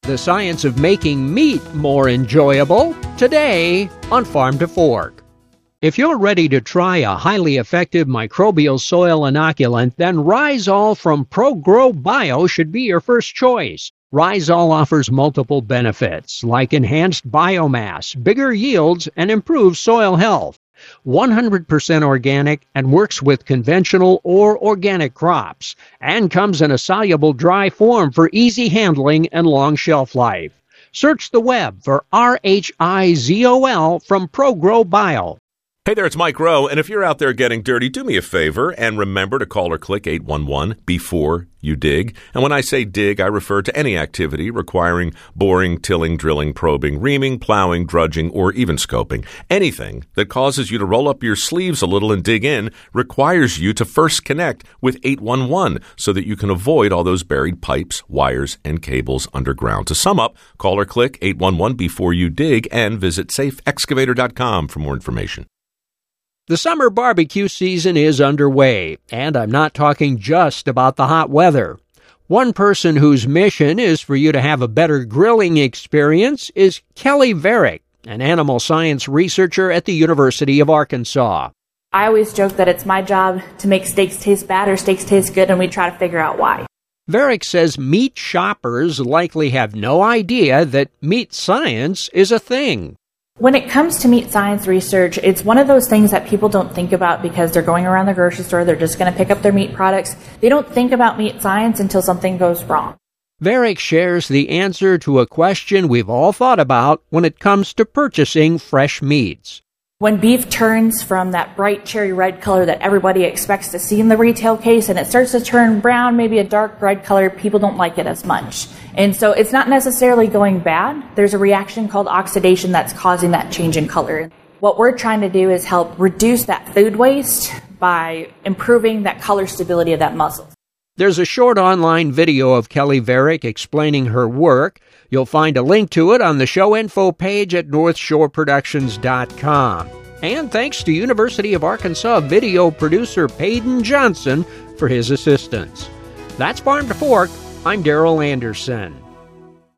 The science of making meat more enjoyable, today on Farm to Fork. If you're ready to try a highly effective microbial soil inoculant, then Rhizol from ProGrow Bio should be your first choice. Rhizol offers multiple benefits, like enhanced biomass, bigger yields, and improved soil health. 100% organic and works with conventional or organic crops, and comes in a soluble dry form for easy handling and long shelf life. Search the web for RHIZOL from ProGrow Bio. Hey there, it's Mike Rowe, and if you're out there getting dirty, do me a favor and remember to call or click 811 before you dig. And when I say dig, I refer to any activity requiring boring, tilling, drilling, probing, reaming, plowing, drudging, or even scoping. Anything that causes you to roll up your sleeves a little and dig in requires you to first connect with 811 so that you can avoid all those buried pipes, wires, and cables underground. To sum up, call or click 811 before you dig and visit safeexcavator.com for more information. The summer barbecue season is underway, and I'm not talking just about the hot weather. One person whose mission is for you to have a better grilling experience is Kelly Varick, an animal science researcher at the University of Arkansas. I always joke that it's my job to make steaks taste bad or steaks taste good, and we try to figure out why. Varick says meat shoppers likely have no idea that meat science is a thing. When it comes to meat science research, it's one of those things that people don't think about because they're going around the grocery store, they're just going to pick up their meat products. They don't think about meat science until something goes wrong. Varick shares the answer to a question we've all thought about when it comes to purchasing fresh meats. When beef turns from that bright cherry red color that everybody expects to see in the retail case and it starts to turn brown, maybe a dark red color, people don't like it as much. And so it's not necessarily going bad. There's a reaction called oxidation that's causing that change in color. What we're trying to do is help reduce that food waste by improving that color stability of that muscle. There's a short online video of Kelly Varick explaining her work. You'll find a link to it on the show info page at northshoreproductions.com. And thanks to University of Arkansas video producer Payden Johnson for his assistance. That's Farm to Fork. I'm Darrell Anderson.